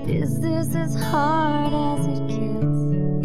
Is this as hard as it gets?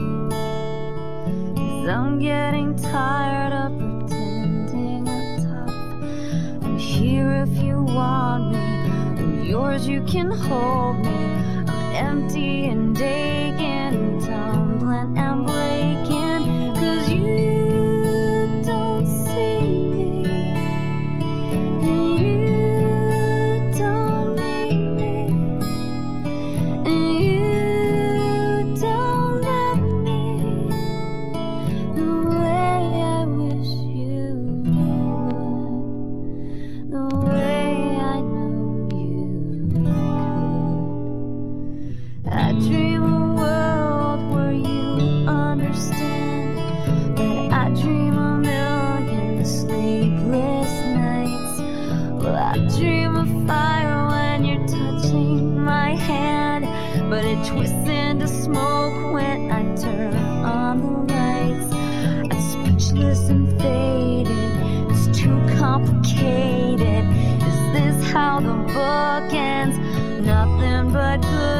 'Cause I'm getting tired of pretending I'm tough. I'm here if you want me, I'm yours, you can hold me. I'm empty and aching, tumbling and breaking, 'cause you don't see me, and you don't need me, and you don't love me the way I wish you would, the way I know you could. I dream a world where you understand, but I dream a million sleepless nights. Well, I dream of fire when you're touching my hand, but it twists into smoke when I turn on the lights. I'm speechless and faded, it's too complicated. Is this how the book ends? Nothing but good.